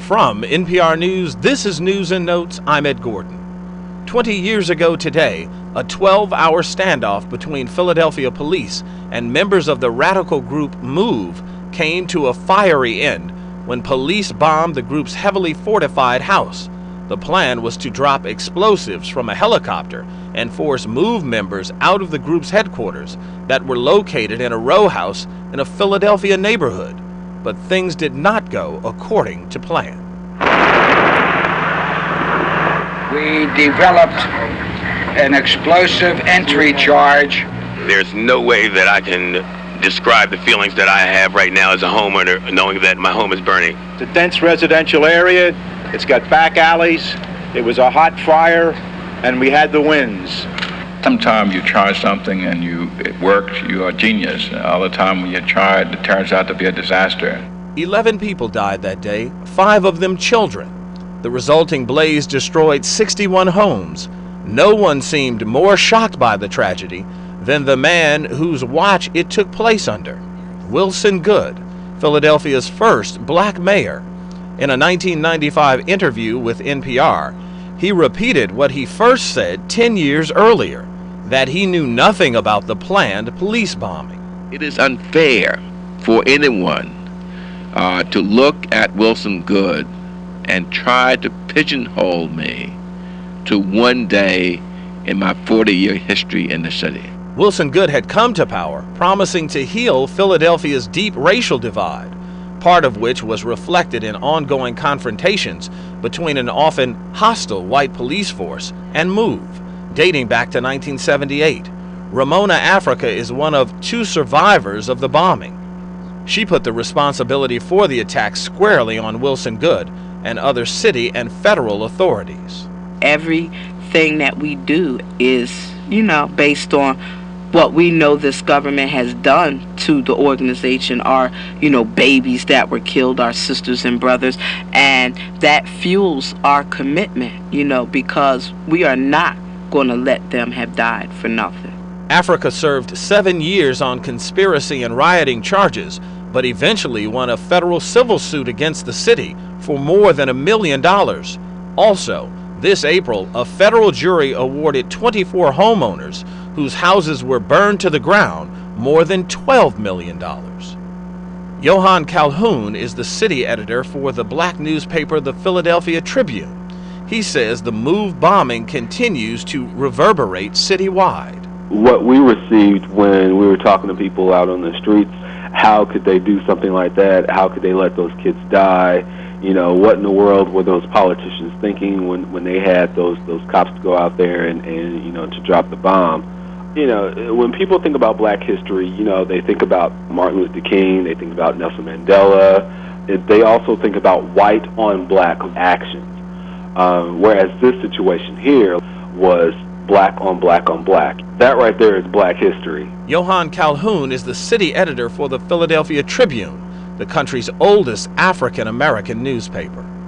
From NPR News, this is News and Notes. I'm Ed Gordon. 20 years ago today, a 12-hour standoff between Philadelphia police and members of the radical group MOVE came to a fiery end when police bombed the group's heavily fortified house. The plan was to drop explosives from a helicopter and force MOVE members out of the group's headquarters that were located in a row house in a Philadelphia neighborhood. But things did not go according to plan. We developed an explosive entry charge. There's no way that I can describe the feelings that I have right now as a homeowner, knowing that my home is burning. It's a dense residential area. It's got back alleys. It was a hot fire, and we had the winds. Sometimes you try something and it works, you are a genius. All the time when you try it, it turns out to be a disaster. 11 people died that day, 5 of them children. The resulting blaze destroyed 61 homes. No one seemed more shocked by the tragedy than the man whose watch it took place under, Wilson Goode, Philadelphia's first black mayor. In a 1995 interview with NPR, he repeated what he first said 10 years earlier, that he knew nothing about the planned police bombing. It is unfair for anyone to look at Wilson Goode and try to pigeonhole me to one day in my 40-year history in the city. Wilson Goode had come to power, promising to heal Philadelphia's deep racial divide, part of which was reflected in ongoing confrontations between an often hostile white police force and MOVE, dating back to 1978. Ramona Africa is one of 2 survivors of the bombing. She put the responsibility for the attack squarely on Wilson Goode and other city and federal authorities. Everything that we do is, based on what we know this government has done to the organization, our, babies that were killed, our sisters and brothers, and that fuels our commitment, because we are not going to let them have died for nothing. Africa served 7 years on conspiracy and rioting charges, but eventually won a federal civil suit against the city for more than $1 million. Also, this April, a federal jury awarded 24 homeowners whose houses were burned to the ground more than $12 million. Johan Calhoun is the city editor for the black newspaper The Philadelphia Tribune. He says the MOVE bombing continues to reverberate citywide. What we received when we were talking to people out on the streets, how could they do something like that? How could they let those kids die? What in the world were those politicians thinking when they had those cops to go out there and to drop the bomb? When people think about black history, they think about Martin Luther King, they think about Nelson Mandela. They also think about white on black actions. Whereas this situation here was black on black on black. That right there is black history. Johan Calhoun is the city editor for the Philadelphia Tribune, the country's oldest African-American newspaper.